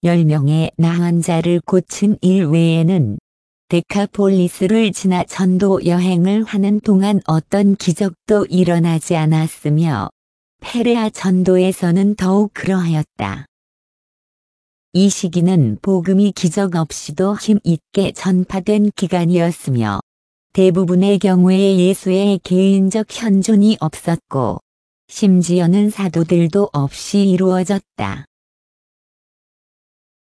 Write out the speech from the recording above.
10명의 나은 자를 고친 일 외에는 데카폴리스를 지나 전도 여행을 하는 동안 어떤 기적도 일어나지 않았으며 페레아 전도에서는 더욱 그러하였다. 이 시기는 복음이 기적 없이도 힘 있게 전파된 기간이었으며 대부분의 경우에 예수의 개인적 현존이 없었고 심지어는 사도들도 없이 이루어졌다.